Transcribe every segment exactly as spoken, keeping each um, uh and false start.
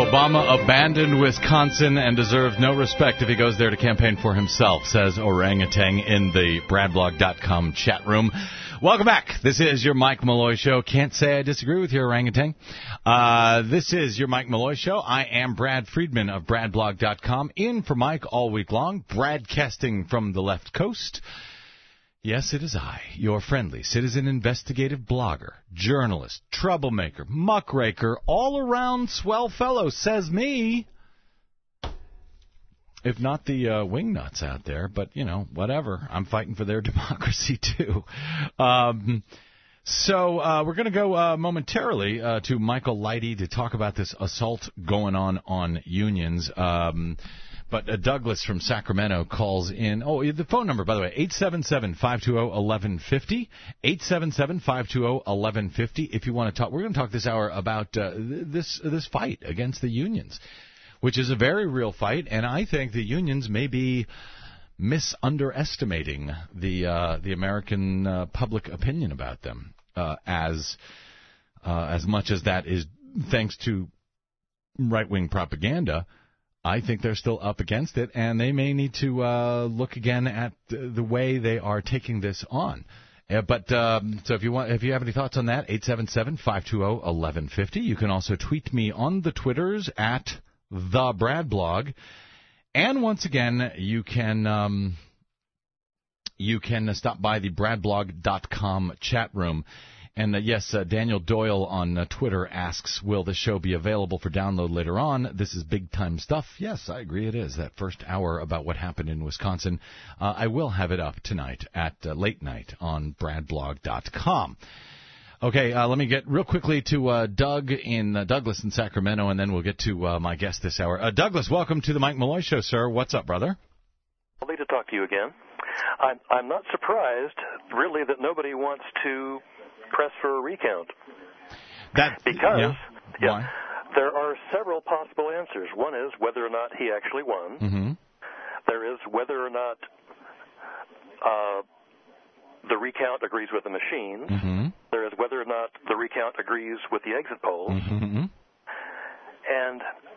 Obama abandoned Wisconsin and deserves no respect if he goes there to campaign for himself, says Orangutan in the brad blog dot com chat room. Welcome back. This is your Mike Malloy Show. Can't say I disagree with you, Orangutan. Uh, this is your Mike Malloy Show. I am Brad Friedman of brad blog dot com, in for Mike all week long, broadcasting from the left coast. Yes, it is I, your friendly citizen investigative blogger, journalist, troublemaker, muckraker, all-around swell fellow, says me. If not the uh, wingnuts out there, but, you know, whatever. I'm fighting for their democracy, too. Um, so uh, we're going to go uh, momentarily uh, to Michael Lighty to talk about this assault going on on unions. Um But uh, Douglas from Sacramento calls in. Oh, the phone number, by the way, eight seven seven, five two zero, one one five zero, eight seven seven, five two zero, one one five zero. If you want to talk, we're going to talk this hour about uh, this this fight against the unions, which is a very real fight, and I think the unions may be misunderestimating the uh, the American uh, public opinion about them, uh, as uh, as much as that is thanks to right-wing propaganda. I think they're still up against it, and they may need to uh, look again at the way they are taking this on. Uh, but um, so if you want, if you have any thoughts on that, eight seven seven, five two zero, one one five zero. You can also tweet me on the Twitters at the Brad Blog, and once again, you can um, you can stop by the brad blog dot com chat room. And, uh, yes, uh, Daniel Doyle on uh, Twitter asks, will the show be available for download later on? This is big-time stuff. Yes, I agree it is. That first hour about what happened in Wisconsin, uh, I will have it up tonight at uh, late night on brad blog dot com. Okay, uh, let me get real quickly to uh, Doug in uh, Douglas in Sacramento, and then we'll get to uh, my guest this hour. Uh, Douglas, welcome to the Mike Malloy Show, sir. What's up, brother? Lovely to talk to you again. I'm, I'm not surprised, really, that nobody wants to press for a recount. That, because yeah, yeah, why? There are several possible answers. One is whether or not he actually won. Mm-hmm. There is whether or not uh, the recount agrees with the machines. Mm-hmm. There is whether or not the recount agrees with the exit polls. Mm-hmm. And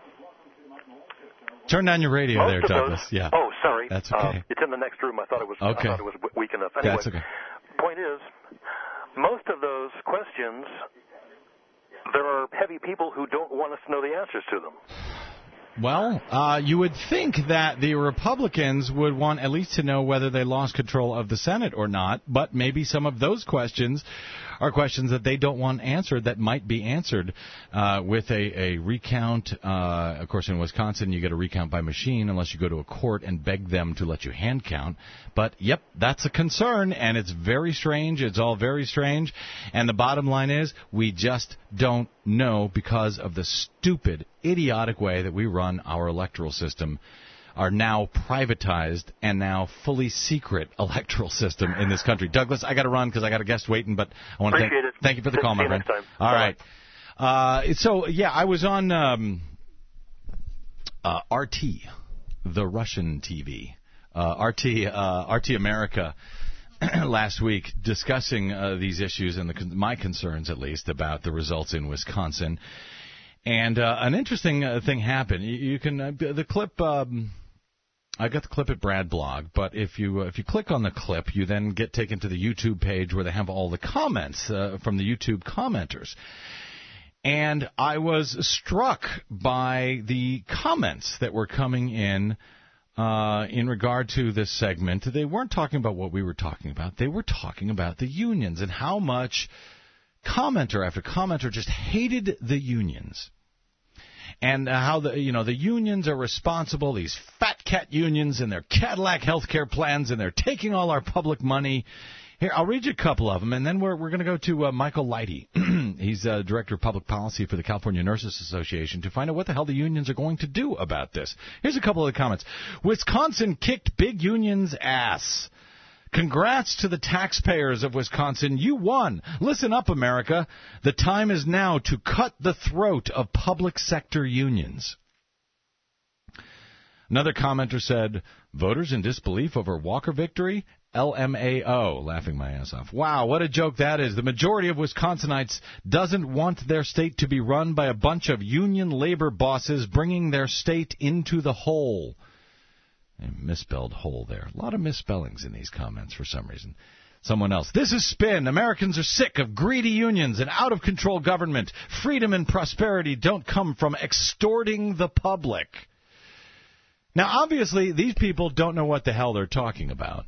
turn down your radio most there, of Douglas. Those, yeah. Oh, sorry. That's okay. Uh, it's in the next room. I thought it was. Okay. I thought it was weak enough. Anyway, That's okay. Point is, most of those questions, there are heavy people who don't want us to know the answers to them. Well, uh, you would think that the Republicans would want at least to know whether they lost control of the Senate or not, but maybe some of those questions are questions that they don't want answered that might be answered uh, with a, a recount. Uh, of course, in Wisconsin, you get a recount by machine unless you go to a court and beg them to let you hand count. But, yep, that's a concern, and it's very strange. It's all very strange. And the bottom line is we just don't know because of the stupid, idiotic way that we run our electoral system, our now privatized and now fully secret electoral system in this country. Douglas, I got to run because I got a guest waiting, but I want to thank, it. thank you for the call, my friend. Next time. All Bye. right. Uh, so, yeah, I was on um, uh, R T, the Russian T V, uh, R T, uh, R T America, last week discussing uh, these issues and the, my concerns, at least, about the results in Wisconsin. And uh, an interesting uh, thing happened. You, you can uh, the clip. Um, I got the clip at Brad Blog, but if you uh, if you click on the clip, you then get taken to the YouTube page where they have all the comments uh, from the YouTube commenters. And I was struck by the comments that were coming in uh, in regard to this segment. They weren't talking about what we were talking about. They were talking about the unions and how much commenter after commenter just hated the unions. And uh, how the you know the unions are responsible, these fat cat unions and their Cadillac health care plans, and they're taking all our public money. Here, I'll read you a couple of them, and then we're we're going to go to uh, Michael Lighty. He's uh, Director of Public Policy for the California Nurses Association to find out what the hell the unions are going to do about this. Here's a couple of the comments. Wisconsin kicked big unions' ass. Congrats to the taxpayers of Wisconsin. You won. Listen up, America. The time is now to cut the throat of public sector unions. Another commenter said, voters in disbelief over Walker victory? L M A O, laughing my ass off. Wow, what a joke that is. The majority of Wisconsinites doesn't want their state to be run by a bunch of union labor bosses bringing their state into the hole. A misspelled hole there. A lot of misspellings in these comments for some reason. Someone else. This is spin. Americans are sick of greedy unions and out-of-control government. Freedom and prosperity don't come from extorting the public. Now, obviously, these people don't know what the hell they're talking about.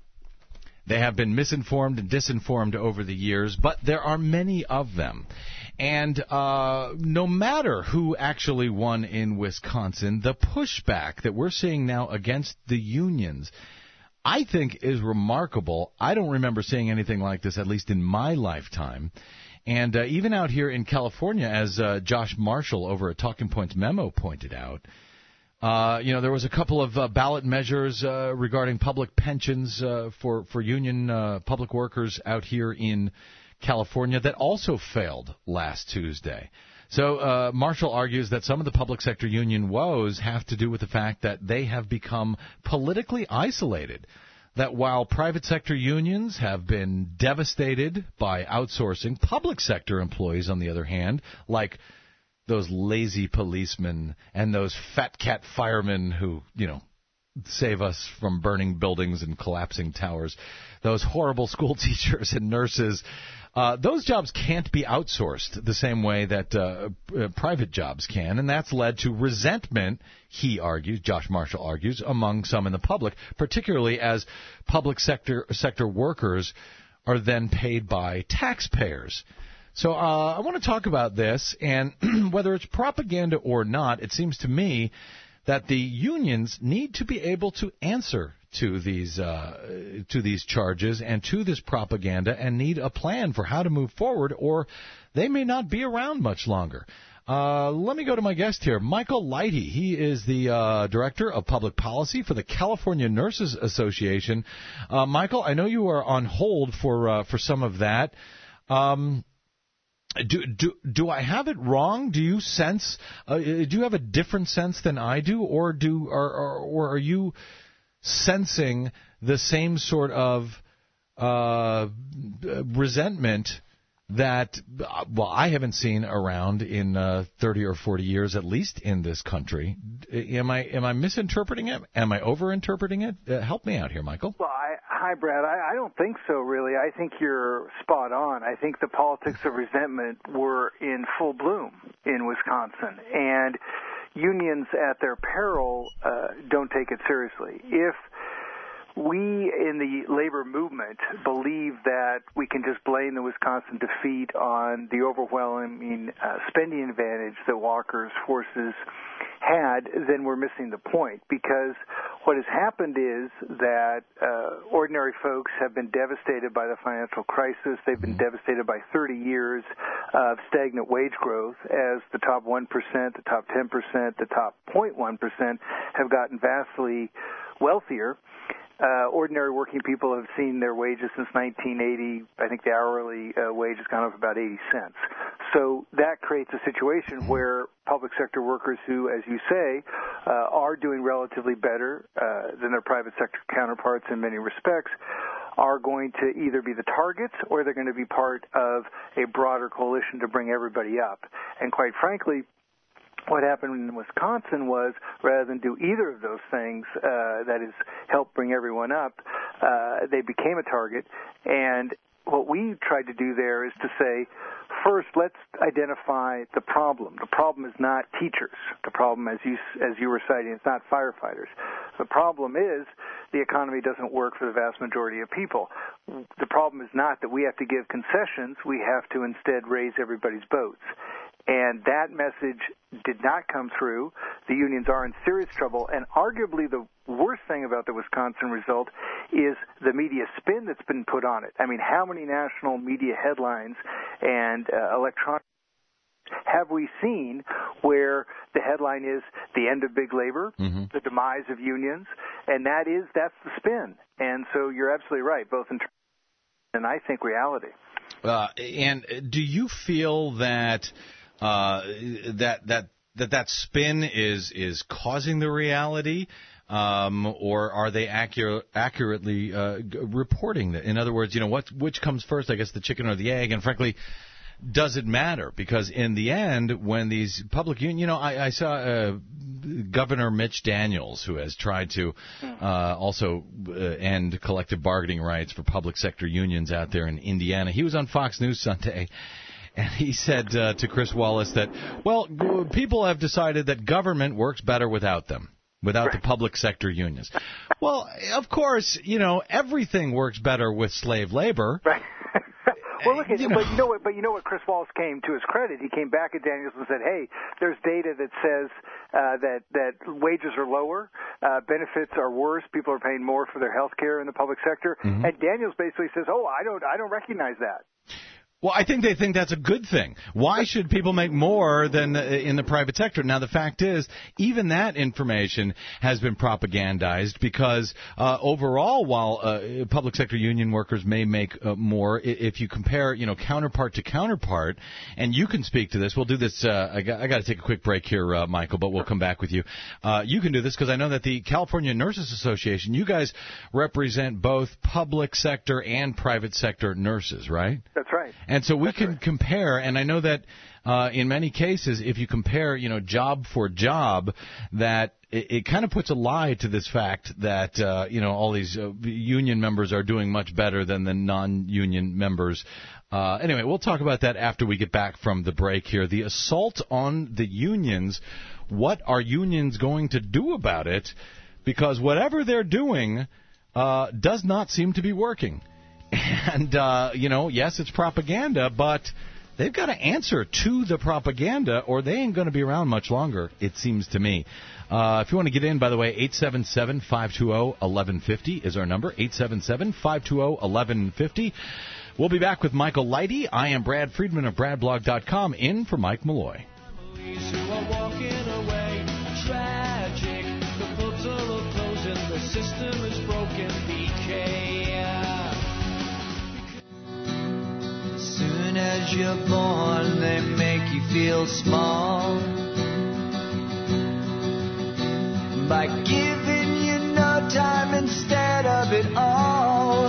They have been misinformed and disinformed over the years, but there are many of them. And uh, no matter who actually won in Wisconsin, the pushback that we're seeing now against the unions, I think, is remarkable. I don't remember seeing anything like this, at least in my lifetime. And uh, even out here in California, as uh, Josh Marshall over at Talking Points Memo pointed out, Uh, you know, there was a couple of uh, ballot measures uh, regarding public pensions uh, for, for union uh, public workers out here in California that also failed last Tuesday. So uh, Marshall argues that some of the public sector union woes have to do with the fact that they have become politically isolated, that while private sector unions have been devastated by outsourcing, public sector employees, on the other hand, like those lazy policemen and those fat cat firemen who, you know, save us from burning buildings and collapsing towers, those horrible school teachers and nurses, uh, those jobs can't be outsourced the same way that uh, uh, private jobs can, and that's led to resentment, he argues, Josh Marshall argues, among some in the public, particularly as public sector sector workers are then paid by taxpayers. So uh, I want to talk about this, and whether it's propaganda or not, it seems to me that the unions need to be able to answer to these uh, to these charges and to this propaganda, and need a plan for how to move forward, or they may not be around much longer. Uh, let me go to my guest here, Michael Lighty. He is the uh, Director of Public Policy for the California Nurses Association. Uh, Michael, I know you are on hold for uh, for some of that. Um, Do, do do I have it wrong? Do you sense? Uh, do you have a different sense than I do, or do or, or, or are you sensing the same sort of uh, resentment that, well, I haven't seen around in uh, thirty or forty years, at least in this country? Am I am I misinterpreting it? Am I overinterpreting it? Uh, help me out here, Michael. Well, I, hi, Brad. I, I don't think so, really. I think you're spot on. I think the politics of resentment were in full bloom in Wisconsin, and unions at their peril uh, don't take it seriously. If we in the labor movement believe that we can just blame the Wisconsin defeat on the overwhelming uh, spending advantage that Walker's forces had, then we're missing the point, because what has happened is that uh, ordinary folks have been devastated by the financial crisis. They've been devastated by thirty years of stagnant wage growth, as the top one percent, the top ten percent, the top zero point one percent have gotten vastly wealthier. Uh, ordinary working people have seen their wages since nineteen eighty. I think the hourly uh, wage has gone up about eighty cents. So that creates a situation where public sector workers who, as you say, uh, are doing relatively better uh, than their private sector counterparts in many respects, are going to either be the targets or they're going to be part of a broader coalition to bring everybody up. And quite frankly, what happened in Wisconsin was, rather than do either of those things, uh, that is, help bring everyone up, uh, they became a target. And what we tried to do there is to say, first, let's identify the problem. The problem is not teachers. The problem, as you as you were citing, is not firefighters. The problem is the economy doesn't work for the vast majority of people. The problem is not that we have to give concessions. We have to instead raise everybody's boats. And that message did not come through. The unions are in serious trouble. And arguably the worst thing about the Wisconsin result is the media spin that's been put on it. I mean, how many national media headlines and uh, electronic have we seen where the headline is the end of big labor, mm-hmm. the demise of unions, and that is, that's the spin. And so you're absolutely right, both in terms and I think reality. Uh, and do you feel that Uh, that that that that spin is is causing the reality, um, or are they accurate, accurately uh, g- reporting that? In other words, you know, what which comes first? I guess the chicken or the egg? And frankly, does it matter? Because in the end, when these public union, you know, I, I saw uh, Governor Mitch Daniels, who has tried to uh, also uh, end collective bargaining rights for public sector unions out there in Indiana. He was on Fox News Sunday, and he said uh, to Chris Wallace that, well, people have decided that government works better without them, without the public sector unions. Well, of course, you know, everything works better with slave labor. Right. Well, look, at, you know. but you know what? But you know what? Chris Wallace came to his credit. He came back at Daniels and said, "Hey, there's data that says uh, that that wages are lower, uh, benefits are worse, people are paying more for their health care in the public sector." Mm-hmm. And Daniels basically says, "Oh, I don't, I don't recognize that." Well, I think they think that's a good thing. Why should people make more than in the private sector? Now, the fact is, even that information has been propagandized because uh, overall, while uh, public sector union workers may make uh, more, if you compare, you know, counterpart to counterpart, and you can speak to this. We'll do this. Uh, I got, I got to take a quick break here, uh, Michael, but we'll come back with you. Uh, you can do this because I know that the California Nurses Association, you guys represent both public sector and private sector nurses, right? That's right. And so we That's can right. compare, and I know that uh, in many cases, if you compare, you know, job for job, that it, it kind of puts a lie to this fact that, uh, you know, all these uh, union members are doing much better than the non-union members. Uh, anyway, we'll talk about that after we get back from the break here. The assault on the unions, what are unions going to do about it? Because whatever they're doing uh, does not seem to be working. And, uh, you know, yes, it's propaganda, but they've got to answer to the propaganda or they ain't going to be around much longer, it seems to me. Uh, if you want to get in, by the way, eight seven seven, five two zero, one one five zero is our number, eight seven seven, five two zero, one one five zero. We'll be back with Michael Lighty. I am Brad Friedman of brad blog dot com, in for Mike Malloy. The system is broken, B K. Soon as you're born, they make you feel small by giving you no time instead of it all.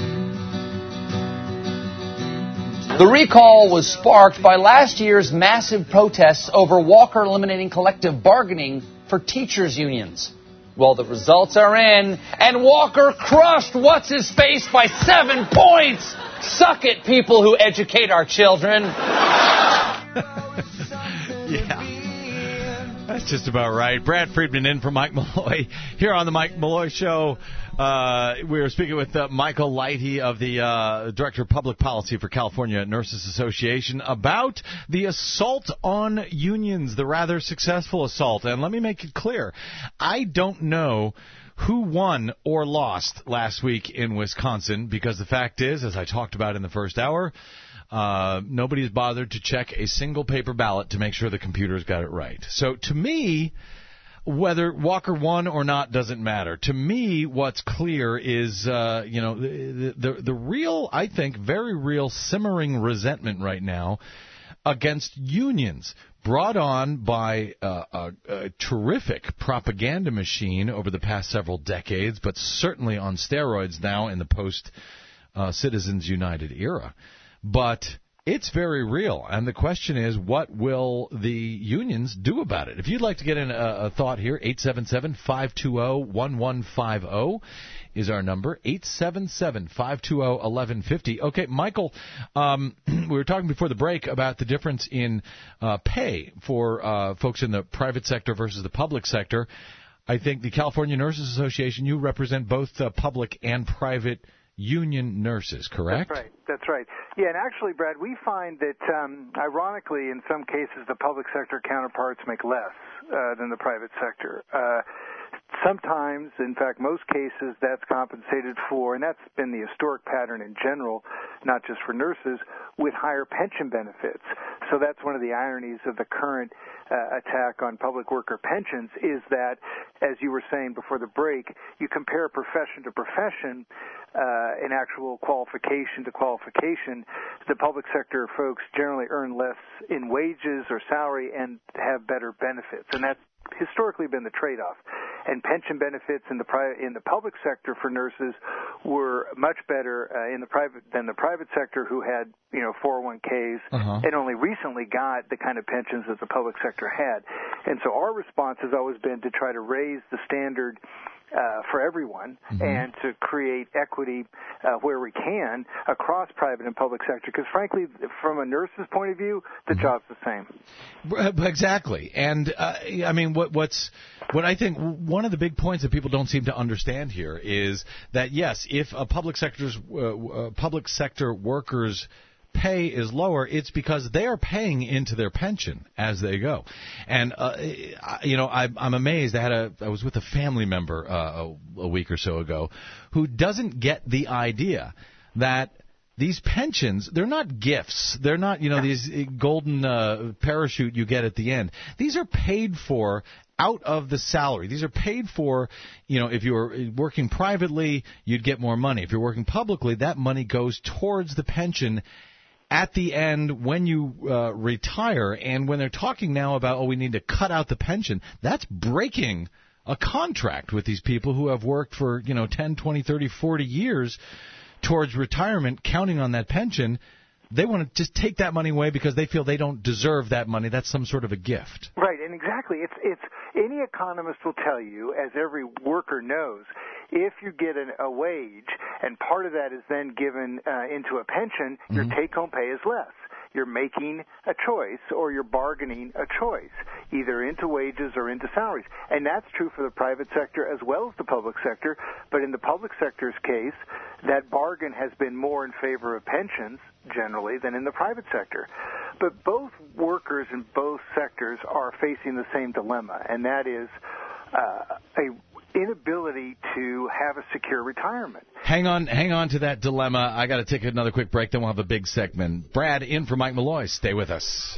The recall was sparked by last year's massive protests over Walker eliminating collective bargaining for teachers' unions. Well, the results are in, and Walker crushed What's-His-Face by seven points. Suck it, people who educate our children. Yeah, that's just about right. Brad Friedman in for Mike Malloy here on the Mike Malloy Show. Uh, we were speaking with uh, Michael Lighty of the uh, Director of Public Policy for California Nurses Association about the assault on unions, the rather successful assault. And let me make it clear, I don't know who won or lost last week in Wisconsin, because the fact is, as I talked about in the first hour, uh, nobody's bothered to check a single paper ballot to make sure the computers got it right. So to me, whether Walker won or not doesn't matter. To me, what's clear is, uh, you know, the, the the real, I think, very real simmering resentment right now against unions, brought on by uh, a, a terrific propaganda machine over the past several decades, but certainly on steroids now in the post-Citizens uh, United era. But it's very real, and the question is, what will the unions do about it? If you'd like to get in a, a thought here, eight seven seven, five two zero, one one five zero is our number, eight seven seven, five two zero, one one five zero. Okay, Michael, um, we were talking before the break about the difference in uh, pay for uh, folks in the private sector versus the public sector. I think the California Nurses Association, you represent both uh, public and private union nurses, correct? That's right. That's right. Yeah, and actually, Brad, we find that, um, ironically, in some cases, the public sector counterparts make less uh, than the private sector. Uh, sometimes, in fact, most cases, that's compensated for, and that's been the historic pattern in general, not just for nurses, with higher pension benefits. So that's one of the ironies of the current uh, attack on public worker pensions is that, as you were saying before the break, you compare profession to profession, uh, in actual qualification to qualification. The public sector folks generally earn less in wages or salary and have better benefits, and that's historically been the trade-off. And pension benefits in the pri- in the public sector for nurses were much better uh, in the private than the private sector, who had, you know, four oh one k's uh-huh. and only recently got the kind of pensions that the public sector had. And so our response has always been to try to raise the standard Uh, for everyone, mm-hmm. and to create equity uh, where we can across private and public sector. Because frankly, from a nurse's point of view, the mm-hmm. job's the same. Exactly. And uh, I mean, what, what's what I think one of the big points that people don't seem to understand here is that yes, if a public sector's uh, uh, public sector workers' pay is lower, it's because they are paying into their pension as they go. And, uh, you know, I, I'm amazed. I had a, I was with a family member uh, a, a week or so ago who doesn't get the idea that these pensions, they're not gifts. They're not, you know, these golden uh, parachute you get at the end. These are paid for out of the salary. These are paid for, you know, if you're working privately, you'd get more money. If you're working publicly, that money goes towards the pension at the end when you uh, retire. And when they're talking now about, oh, we need to cut out the pension, that's breaking a contract with these people who have worked for, you know, ten, twenty, thirty, forty years towards retirement, counting on that pension. They want to just take that money away because they feel they don't deserve that money. That's some sort of a gift. Right, and exactly. It's it's any economist will tell you, as every worker knows, if you get an, a wage and part of that is then given uh, into a pension, mm-hmm. your take-home pay is less. You're making a choice, or you're bargaining a choice, either into wages or into salaries. And that's true for the private sector as well as the public sector. But in the public sector's case, that bargain has been more in favor of pensions, generally, than in the private sector. But both workers in both sectors are facing the same dilemma, and that is uh, a inability to have a secure retirement. Hang on, hang on to that dilemma. I got to take another quick break, then we'll have a big segment. Brad in for Mike Malloy. Stay with us.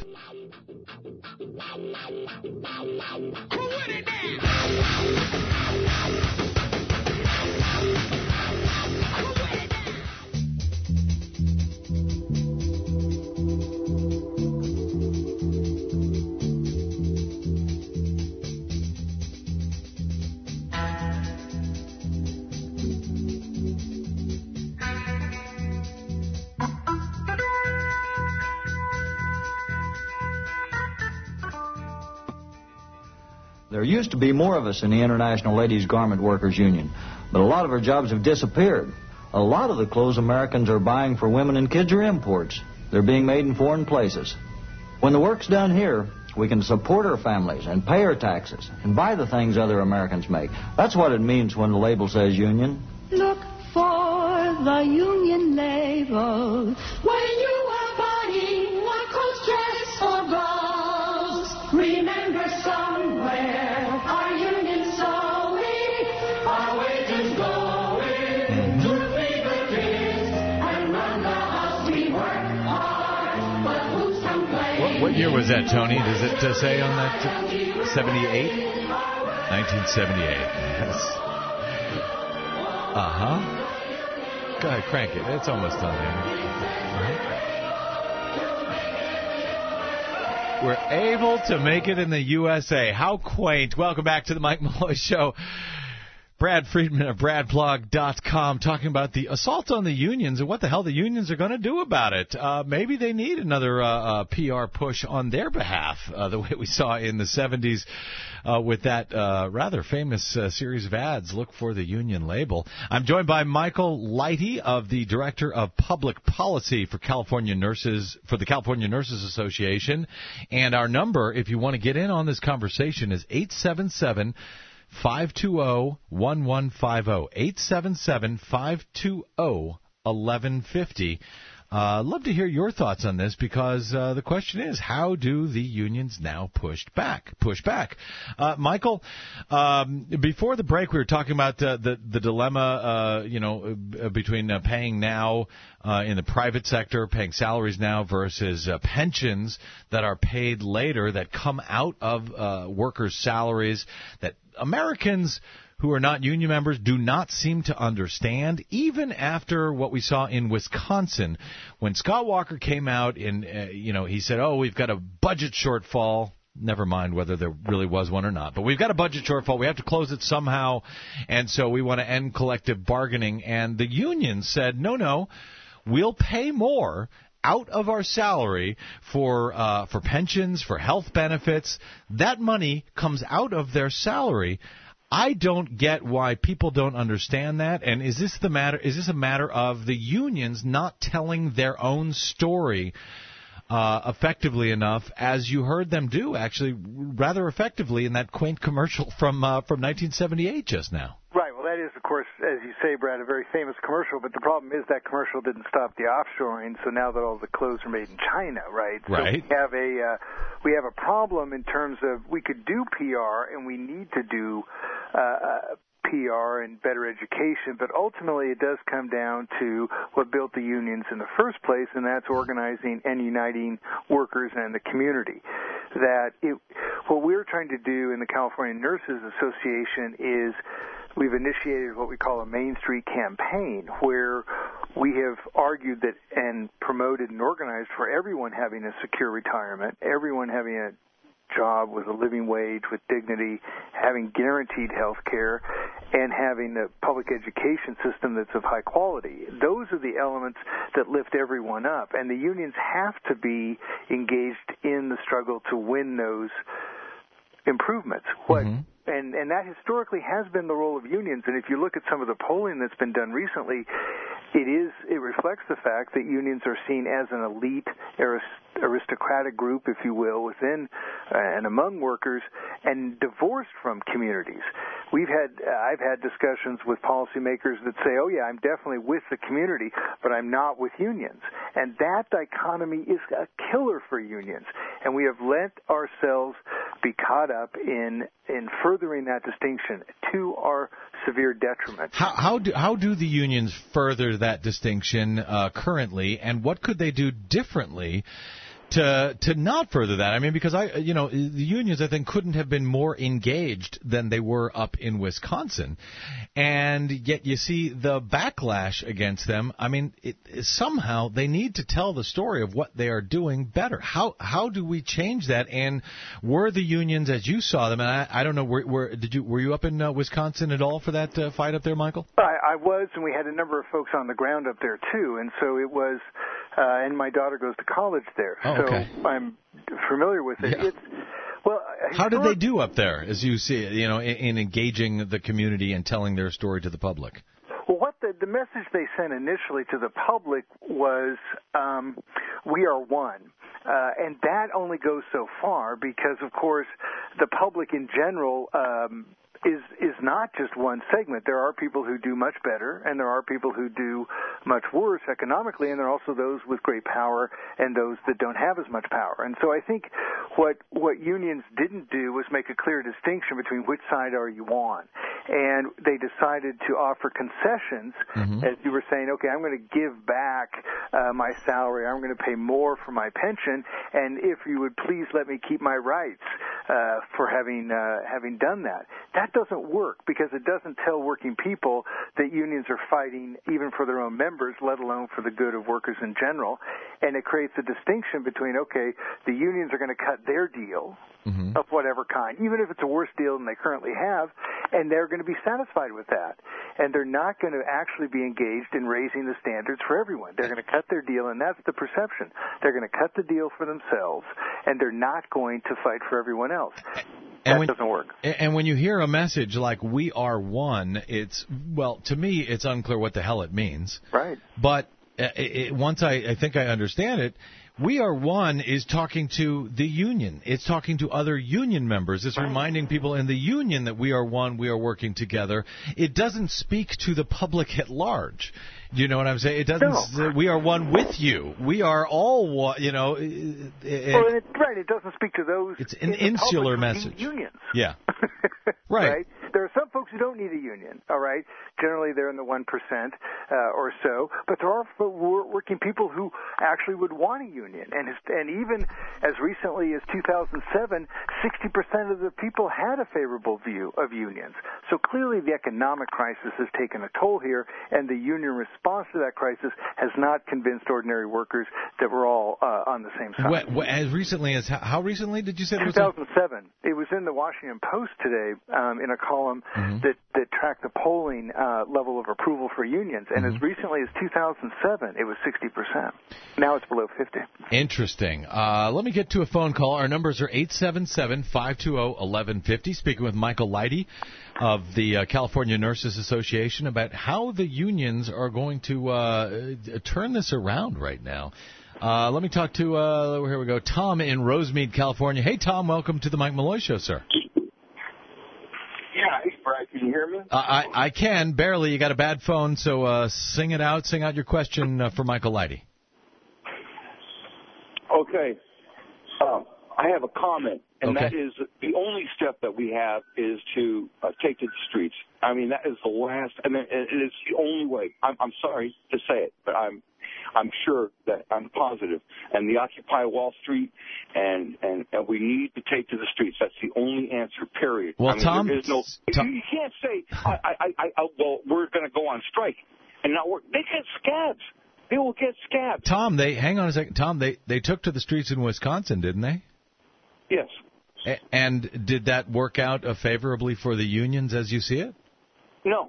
There used to be more of us in the International Ladies Garment Workers Union, but a lot of our jobs have disappeared. A lot of the clothes Americans are buying for women and kids are imports. They're being made in foreign places. When the work's done here, we can support our families and pay our taxes and buy the things other Americans make. That's what it means when the label says union. Look for the union label when you are buying one coat, dress, or blouse. Remember somewhere. What year was that, Tony? Does it uh, say on that? seventy-eight? nineteen seventy-eight. Yes. Uh-huh. Go ahead, crank it. It's almost done there. Uh-huh. We're able to make it in the U S A. How quaint. Welcome back to the Mike Malloy Show. Brad Friedman of brad blog dot com talking about the assault on the unions and what the hell the unions are going to do about it. Uh, maybe they need another uh, uh, P R push on their behalf, uh, the way we saw in the seventies uh, with that uh, rather famous uh, series of ads, Look for the Union Label. I'm joined by Michael Lighty, of the Director of Public Policy for California Nurses, for the California Nurses Association. And our number, if you want to get in on this conversation, is eight seven seven, five two zero, one one five zero. eight seven seven, five two zero, one one five zero. Uh, love to hear your thoughts on this because uh, the question is, how do the unions now push back? Push back, uh, Michael. Um, before the break, we were talking about uh, the the dilemma, uh, you know, uh, between uh, paying now uh, in the private sector, paying salaries now versus uh, pensions that are paid later that come out of uh, workers' salaries that Americans who are not union members do not seem to understand, even after what we saw in Wisconsin. When Scott Walker came out and, uh, you know, he said, oh, we've got a budget shortfall. Never mind whether there really was one or not. But we've got a budget shortfall. We have to close it somehow. And so we want to end collective bargaining. And the union said, no, no, we'll pay more out of our salary for uh, for pensions, for health benefits. That money comes out of their salary. I don't get why people don't understand that. And is this the matter? Is this a matter of the unions not telling their own story uh, effectively enough, as you heard them do, actually, rather effectively in that quaint commercial from uh, from nineteen seventy-eight just now? Right. Well, that is, of course, as you say, Brad, a very famous commercial. But the problem is that commercial didn't stop the offshoring. So now that all the clothes are made in China, right? Right. So we have a uh, we have a problem in terms of we could do P R and we need to do uh, P R and better education, but ultimately it does come down to what built the unions in the first place, and that's organizing and uniting workers and the community. That it, what we're trying to do in the California Nurses Association is we've initiated what we call a Main Street campaign, where we have argued that and promoted and organized for everyone having a secure retirement, everyone having a job with a living wage, with dignity, having guaranteed health care, and having a public education system that's of high quality. Those are the elements that lift everyone up, and the unions have to be engaged in the struggle to win those improvements. What mm-hmm. And, and that historically has been the role of unions. And if you look at some of the polling that's been done recently, it is it reflects the fact that unions are seen as an elite, aristocratic group, if you will, within uh, and among workers, and divorced from communities. We've had uh, I've had discussions with policymakers that say, "Oh yeah, I'm definitely with the community, but I'm not with unions." And that dichotomy is a killer for unions. And we have let ourselves be caught up in in furthering that distinction to our severe detriment. How, how do how do the unions further that distinction uh, currently, and what could they do differently to to not further that? I mean, because I, you know, the unions I think couldn't have been more engaged than they were up in Wisconsin, and yet you see the backlash against them. I mean, it, somehow they need to tell the story of what they are doing better. How how do we change that? And were the unions, as you saw them, and I, I don't know, were, were did you were you up in uh, Wisconsin at all for that uh, fight up there, Michael? I, I was, and we had a number of folks on the ground up there too, and so it was. Uh, and my daughter goes to college there, oh, okay. so I'm familiar with it. Yeah. It's, well, how did they do up there, as you see, you know, in, in engaging the community and telling their story to the public? Well, what the, the message they sent initially to the public was, um, "We are one." Uh, and that only goes so far because, of course, the public in general um, is is not just one segment. There are people who do much better, and there are people who do much worse economically, and there are also those with great power and those that don't have as much power. And so I think what what unions didn't do was make a clear distinction between which side are you on. And they decided to offer concessions, mm-hmm. as you were saying, okay, I'm going to give back uh, my salary, I'm going to pay more for my pension, and if you would please let me keep my rights uh, for having uh, having done that. That doesn't work because it doesn't tell working people that unions are fighting even for their own members, let alone for the good of workers in general. And it creates a distinction between, okay, the unions are going to cut their deal mm-hmm. of whatever kind, even if it's a worse deal than they currently have, and they're going to be satisfied with that. And they're not going to actually be engaged in raising the standards for everyone. They're going to cut their deal, and that's the perception. They're going to cut the deal for themselves, and they're not going to fight for everyone else. And that when, doesn't work. And when you hear a message like "we are one," it's, well, to me, it's unclear what the hell it means. Right. But it, it, once I, I think I understand it, We Are One is talking to the union. It's talking to other union members. It's reminding people in the union that we are one, we are working together. It doesn't speak to the public at large. You know what I'm saying? It doesn't No. say we are one with you. We are all one, you know. It, it, well, it, right, it doesn't speak to those It's an in the insular public who need message. unions. Yeah. Right. right. There are some folks who don't need a union, all right? Generally, they're in the one percent uh, or so. But there are fo- working people who actually would want a union. And, and even as recently as two thousand seven, sixty percent of the people had a favorable view of unions. So clearly the economic crisis has taken a toll here, and the union response to that crisis has not convinced ordinary workers that we're all uh, on the same side. What, what, as recently as, how recently did you say it was? two thousand seven. It was in the Washington Post today um, in a column mm-hmm. that, that tracked the polling uh, level of approval for unions. And mm-hmm. as recently as two thousand seven, it was sixty percent. Now it's below fifty. Interesting. Uh, let me get to a phone call. Our numbers are eight seven seven, five two zero, one one five zero. Speaking with Michael Leidy of the uh, California Nurses Association about how the unions are going to uh, turn this around right now. Uh, let me talk to, uh, here we go, Tom in Rosemead, California. Hey, Tom, welcome to the Mike Malloy Show, sir. Yeah, hey, Brad, can you hear me? Uh, I, I can, barely. You got a bad phone, so uh, sing it out. Sing out your question uh, for Michael Leidy. Okay. Um, I have a comment, and okay. that is the only step that we have is to uh, take to the streets. I mean, that is the last, and it is the only way. I'm, I'm sorry to say it, but I'm I'm sure that I'm positive. And the Occupy Wall Street, and, and, and we need to take to the streets. That's the only answer, period. Well, I mean, Tom, there is no, Tom, you can't say, I, I, I, I, well, we're going to go on strike and not work. They get scabs. They will get scabbed. Tom, they hang on a second. Tom, they, they took to the streets in Wisconsin, didn't they? Yes. A- and did that work out uh, favorably for the unions as you see it? No.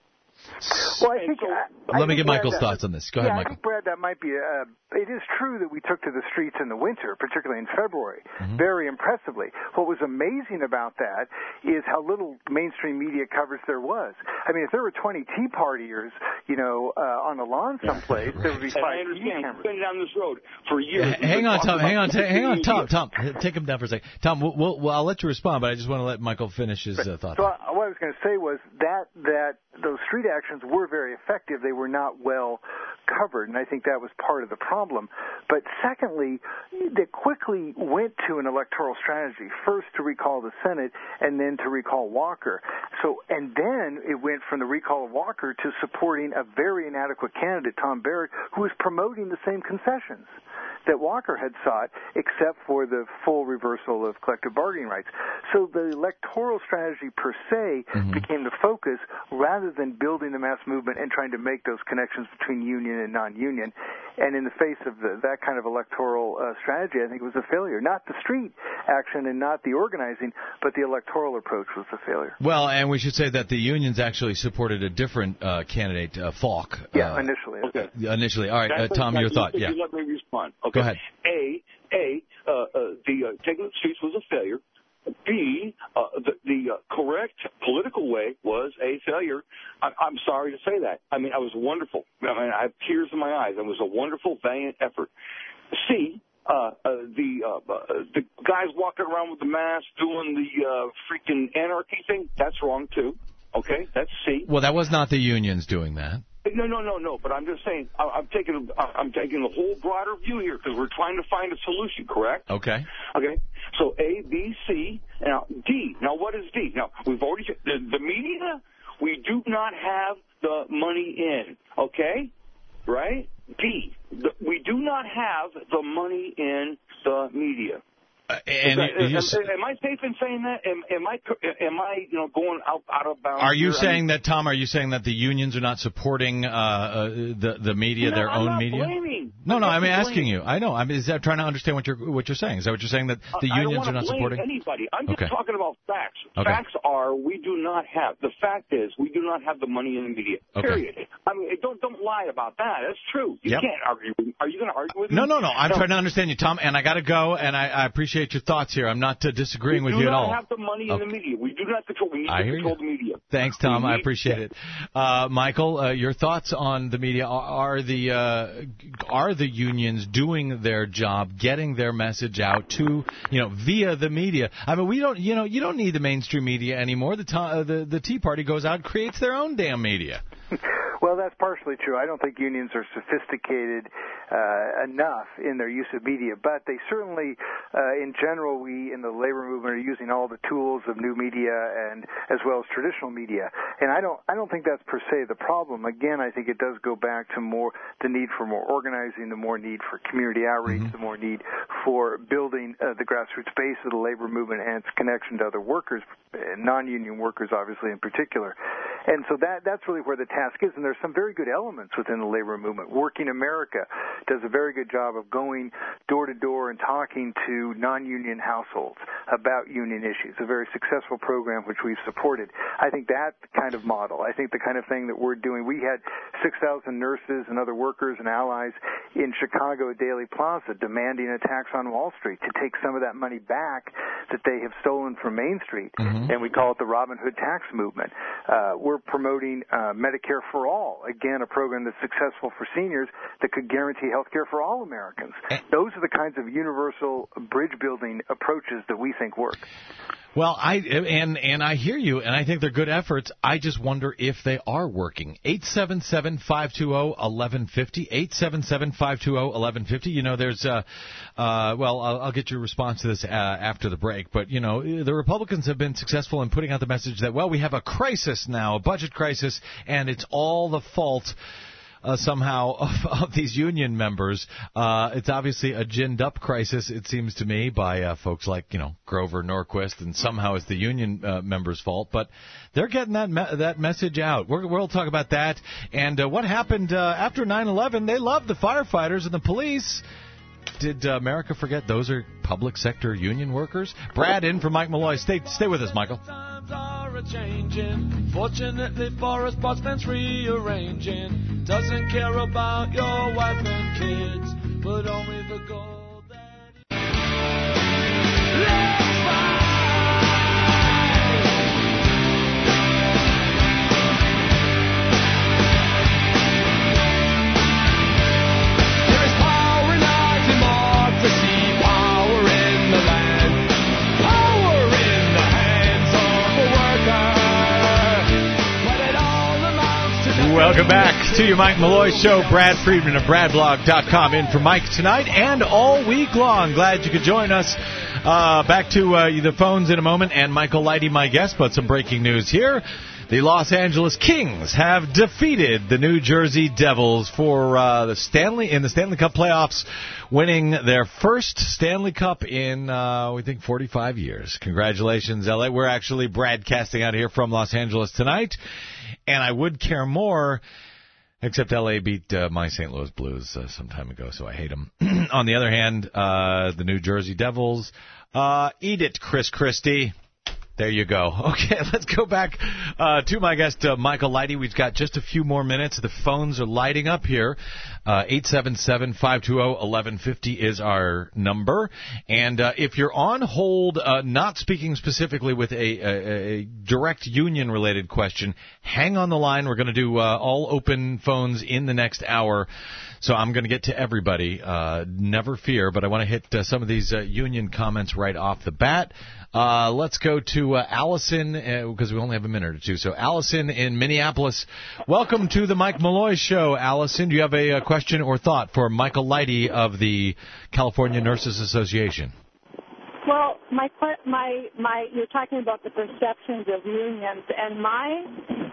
Well, I think. So, I, let I me get Brad, Michael's that, thoughts on this. Go yeah, ahead, I Michael. think, Brad, that might be. A, it is true that we took to the streets in the winter, particularly in February, mm-hmm. very impressively. What was amazing about that is how little mainstream media coverage there was. I mean, if there were twenty Tea Partiers, you know, uh, on the lawn someplace, right. there would be five T V cameras. I've been down this road for years. H- hang on, Tom. Hang on. T- hang on, Tom. Tom, take him down for a second. Tom, we'll, we'll, well, I'll let you respond, but I just want to let Michael finish his uh, thought. So I, what I was going to say was that that those street actions were very effective. They were not well covered, and I think that was part of the problem. But secondly, they quickly went to an electoral strategy, first to recall the Senate and then to recall Walker. So, and then it went from the recall of Walker to supporting a very inadequate candidate, Tom Barrett, who was promoting the same concessions that Walker had sought, except for the full reversal of collective bargaining rights. So the electoral strategy per se mm-hmm. became the focus rather than building the mass movement and trying to make those connections between union and non-union. And in the face of the, that kind of electoral uh, strategy, I think it was a failure. Not the street action and not the organizing, but the electoral approach was a failure. Well, and we should say that the unions actually supported a different uh, candidate, uh, Falk. Yeah, uh, initially. Okay. Initially. All right, uh, Tom, your thought. Yeah. Let me respond. Okay. Go ahead. A, A, uh, uh, the uh, taking the streets was a failure. B, uh, the, the uh, correct political way was a failure. I, I'm sorry to say that. I mean, I was wonderful. I mean, I have tears in my eyes. It was a wonderful, valiant effort. C, uh, uh, the uh, uh, the guys walking around with the mask doing the uh, freaking anarchy thing, that's wrong too. Okay, that's C. Well, that was not the unions doing that. No, no, no, no. But I'm just saying, I'm taking, I'm taking the whole broader view here because we're trying to find a solution. Correct? Okay. Okay. So A, B, C, now D. Now what is D? Now we've already the, the media. We do not have the money in. Okay, right? D. The, we do not have the money in the media. Uh, and that, you, you, am, am I safe in saying that? Am, am I am I you know going out out of bounds? Are you here? saying I mean, that, Tom? Are you saying that the unions are not supporting uh, uh, the the media, no, their I'm own not media? Blaming. No, no. I'm blaming. asking you. I know. I'm is that trying to understand what you're what you're saying? Is that what you're saying that the I unions don't are not blame supporting anybody? I'm just okay. talking about facts. Okay. Facts are we do not have. The fact is we do not have the money in the media. Okay. Period. I mean, don't don't lie about that. That's true. You yep. can't argue with me. Are you going to argue with me? No, no, no. I'm no. trying to understand you, Tom. And I got to go. And I, I appreciate. appreciate your thoughts here. I'm not uh, disagreeing we with you at all. We do not have the money okay. in the media. We do not control. We need I to hear control you. the media. Thanks, Tom. We I need, appreciate yeah. it. Uh, Michael, uh, your thoughts on the media? Are, are the uh, are the unions doing their job, getting their message out to, you know, via the media? I mean, we don't, you know, you don't need the mainstream media anymore. The uh, the, the Tea Party goes out and creates their own damn media. Well, that's partially true. I don't think unions are sophisticated uh, enough in their use of media, but they certainly, uh, in general, we in the labor movement are using all the tools of new media and as well as traditional media. And I don't, I don't think that's per se the problem. Again, I think it does go back to more the need for more organizing, the more need for community outreach, mm-hmm. the more need for building uh, the grassroots base of the labor movement and its connection to other workers, non-union workers, obviously in particular. And so that that's really where the task is. And there's some very good elements within the labor movement. Working America does a very good job of going door to door and talking to non-union households about union issues. A very successful program which we've supported. I think that kind of model, I think the kind of thing that we're doing. We had six thousand nurses and other workers and allies in Chicago at Daley Plaza demanding a tax on Wall Street to take some of that money back that they have stolen from Main Street. Mm-hmm. And we call it the Robin Hood tax movement. Uh, we're promoting uh, Medicare for All, again, a program that's successful for seniors that could guarantee health care for all Americans. Those are the kinds of universal bridge-building approaches that we think work. Well, I and and I hear you, and I think they're good efforts. I just wonder if they are working. eight seven seven, five two zero, one one five zero, eight seven seven, five two zero, one one five zero. You know, there's, uh, uh, well, I'll, I'll get your response to this uh, after the break. But, you know, the Republicans have been successful in putting out the message that, well, we have a crisis now, a budget crisis, and it's all the fault Uh, somehow of, of these union members. Uh, it's obviously a ginned-up crisis, it seems to me, by uh, folks like, you know, Grover Norquist, and somehow it's the union uh, members' fault. But they're getting that me- that message out. We're, we'll talk about that. And uh, what happened uh, after nine eleven, they loved the firefighters and the police. Did uh, America forget those are public sector union workers? Brad in for Mike Malloy. Stay, stay with us, Michael. Changing. Fortunately for us, Boston's rearranging. Doesn't care about your wife and kids, but only the gold that Let's fight. There is power in our democracy, power in the land, power in the hands of the worker. But it all amounts to Welcome back to your Mike Malloy Show. Brad Friedman of brad blog dot com in for Mike tonight and all week long. Glad you could join us. Uh, back to uh, the phones in a moment, and Michael Lighty, my guest, but some breaking news here. The Los Angeles Kings have defeated the New Jersey Devils for uh, the Stanley in the Stanley Cup playoffs, winning their first Stanley Cup in, uh, we think, forty-five years. Congratulations, L A. We're actually broadcasting out here from Los Angeles tonight, and I would care more, except L A beat uh, my Saint Louis Blues uh, some time ago, so I hate them. On the other hand, uh, the New Jersey Devils, uh, eat it, Chris Christie. There you go. Okay, let's go back uh, to my guest, uh, Michael Lighty. We've got just a few more minutes. The phones are lighting up here. Uh, eight seven seven, five two zero, one one five zero is our number. And uh, if you're on hold, uh, not speaking specifically with a, a, a direct union-related question, hang on the line. We're going to do uh, all open phones in the next hour. So I'm going to get to everybody. Uh, never fear, but I want to hit uh, some of these uh, union comments right off the bat. Uh, let's go to uh, Allison, because uh, we only have a minute or two. So Allison in Minneapolis, welcome to the Mike Malloy Show. Allison, do you have a, a question or thought for Michael Lighty of the California Nurses Association? Well, my my my, you're talking about the perceptions of unions, and my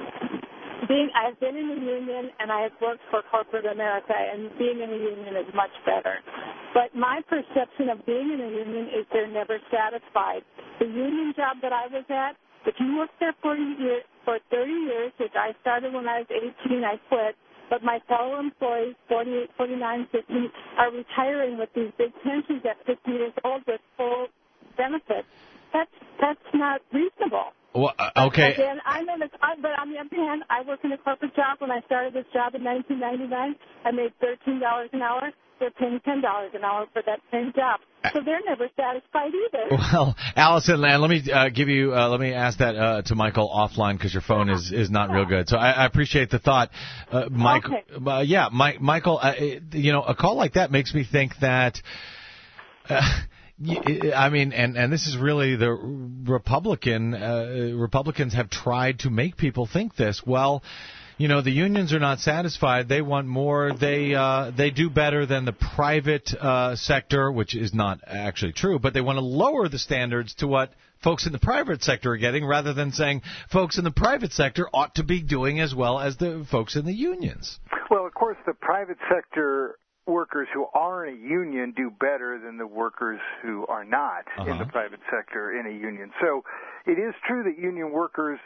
being I've been in a union and I have worked for corporate America, and being in a union is much better. But my perception of being in a union is they're never satisfied. The union job that I was at, if you work there for years, for thirty years, which I started when I was eighteen, I quit. But my fellow employees, forty-eight, forty-nine, fifty, are retiring with these big pensions at fifty years old with full benefits. That's that's not reasonable. Well, uh, okay. Again, I'm in a, but on the other hand, I work in a corporate job. When I started this job in nineteen ninety-nine, I made thirteen dollars an hour. they're paying ten dollars an hour for that same job. So they're never satisfied either. Well, Allison, and let me uh, give you, uh, let me ask that uh, to Michael offline because your phone is, is not real good. So I, I appreciate the thought, uh, Mike. Okay. Uh, yeah, Mike, Michael. Uh, you know, a call like that makes me think that. Uh, I mean, and, and this is really the Republican, uh, Republicans have tried to make people think this. Well, you know, the unions are not satisfied. They want more. They uh, they do better than the private uh, sector, which is not actually true, but they want to lower the standards to what folks in the private sector are getting rather than saying folks in the private sector ought to be doing as well as the folks in the unions. Well, of course, the private sector workers who are in a union do better than the workers who are not uh-huh. in the private sector in a union. So it is true that union workers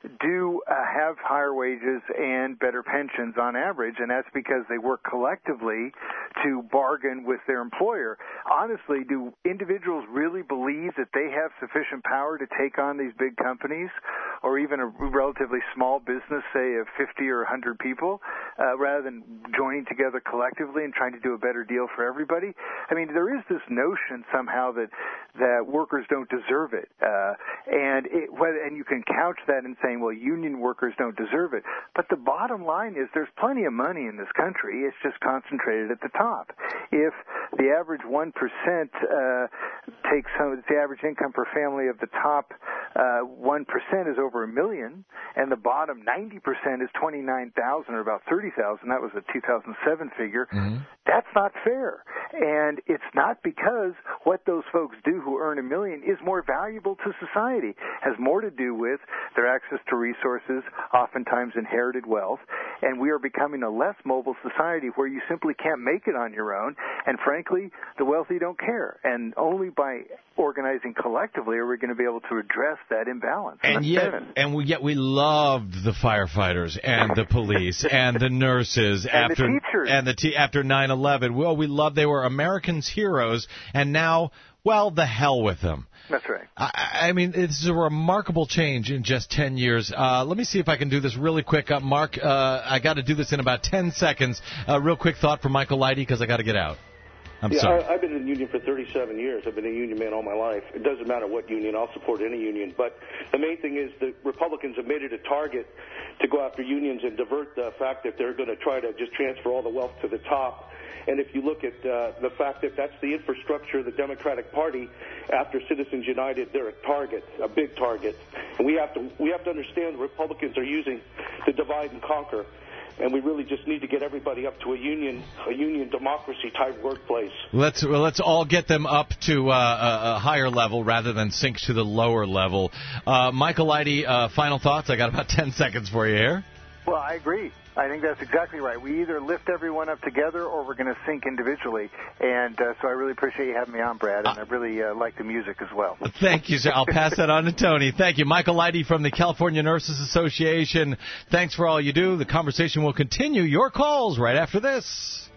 do uh, have higher wages and better pensions on average, and that's because they work collectively to bargain with their employer. Honestly, do individuals really believe that they have sufficient power to take on these big companies or even a relatively small business, say of fifty or one hundred people, uh, rather than joining together collectively and trying to do a better deal for everybody? I mean, there is this notion somehow that that workers don't deserve it, uh, and it, and you can couch that in saying, well, union workers don't deserve it. But the bottom line is there's plenty of money in this country. It's just concentrated at the top. If the average one percent uh, takes home, the average income per family of the top uh, one percent is over a million, and the bottom ninety percent is twenty-nine thousand or about thirty thousand. That was a two thousand seven figure. Mm-hmm. That's not fair. And it's not because what those folks do who earn a million is more valuable to society. It has more to do with their access to resources, oftentimes inherited wealth, and we are becoming a less mobile society where you simply can't make it on your own, and frankly, the wealthy don't care. And only by organizing collectively are we going to be able to address that imbalance. And, and yet, and we, yet we loved the firefighters and the police and the nurses and after the teachers. and the te- after nine eleven. Well, we loved, they were Americans' heroes, and now, well, the hell with them. That's right. I, I mean, it's a remarkable change in just ten years. Uh, let me see if I can do this really quick. Uh, Mark, uh, I got to do this in about ten seconds. Uh, real quick thought from Michael Leidy, because I got to get out. I'm yeah, sorry. I, I've been in the union for thirty-seven years. I've been a union man all my life. It doesn't matter what union. I'll support any union. But the main thing is the Republicans have made it a target to go after unions and divert the fact that they're going to try to just transfer all the wealth to the top. And if you look at uh, the fact that that's the infrastructure of the Democratic Party, after Citizens United, they're a target, a big target. And we have to we have to understand the Republicans are using the divide and conquer. And we really just need to get everybody up to a union, a union democracy type workplace. Let's well, let's all get them up to uh, a, a higher level rather than sink to the lower level. Uh, Michael Leidy, uh, final thoughts. I got about ten seconds for you here. Well, I agree. I think that's exactly right. We either lift everyone up together or we're going to sink individually. And uh, so I really appreciate you having me on, Brad, and I really uh, like the music as well. Thank you, sir. I'll pass that on to Tony. Thank you. Michael Leidy from the California Nurses Association. Thanks for all you do. The conversation will continue. Your calls right after this.